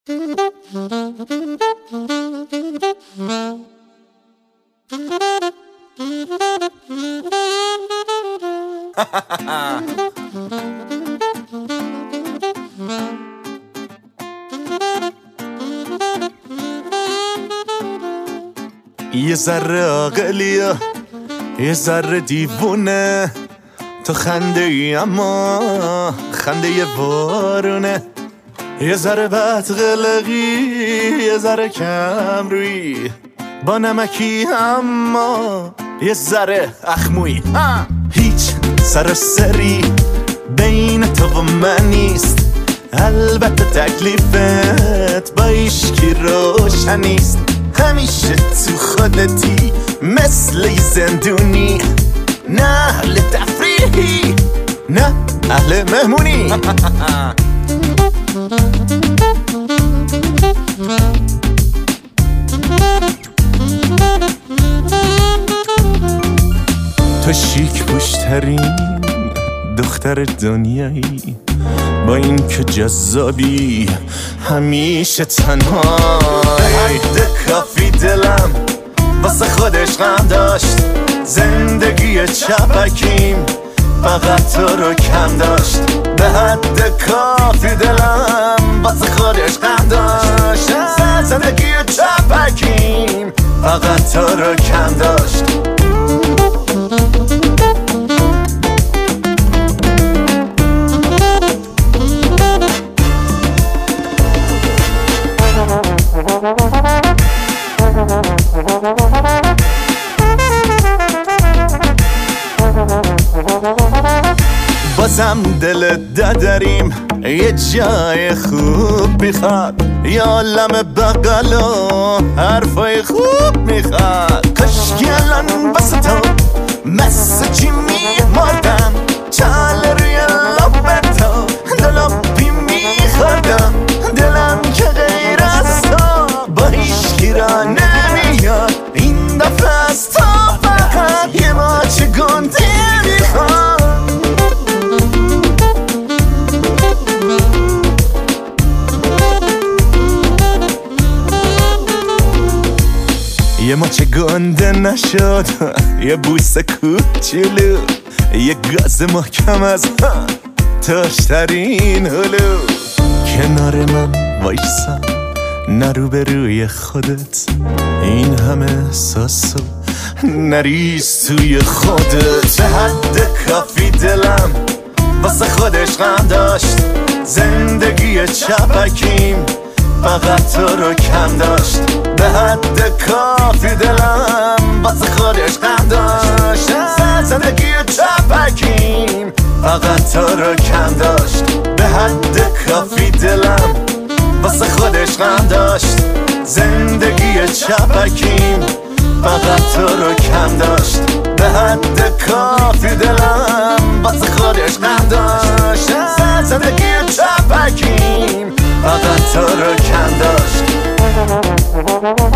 یه ذره عاقلیه یه ذره دیوونه، تو خنده ای اما خنده یه بارونه، یه ذره بدقلقی یه ذره کم روی، با نمکی اما یه ذره اخموی. هیچ سر سری بین تو و من نیست، البته تکلیفت با ایشکی روشن نیست. همیشه تو خودتی مثل زندونی، نه اهل تفریحی نه اهل مهمونی. تو شیک پوشترین دختر دنیایی، با این که جذابی همیشه تنهایی. حد کافی دلم واسه خودش غم داشت، زندگی چپکیم فقط تو رو کم داشت. به حد کافی دلم واسه خودش غم داشت، زندگی چپکیم فقط تو رو کم داشت. بازم دل دادریم یه جای خوب میخواد، یه عالم بغل و حرفای خوب میخواد. کاش الان واسه تو مسیجی میماردم، چال روی لب تو دلابی میخوردم. دلم که غیر از تو با هیچکی را نمیاد، این دفعه از تو فقط یه ماچ گنده میخواد. یه ماچ گنده نشد، یه بوسه کوچولو، یه گاز محکم از تاشترین هلو. کنار من وایسا نرو به روی خودت، این همه احساسو نریز توی خودت. به حد کافی دلم واسه خودش غم داشت، زندگی چپکیم فقط تو رو کم داشت. به حد کافی دلم واسه خودش غم داشت، زندگی چپکیم فقط تو رو کم داشت. به حد کافی دلم واسه خودش غم داشت، زندگی چپکیم فقط تو رو کم داشت. به حد کافی دلم واسه خودش غم داشت، زندگی چپکیم فقط تو رو کم داشت.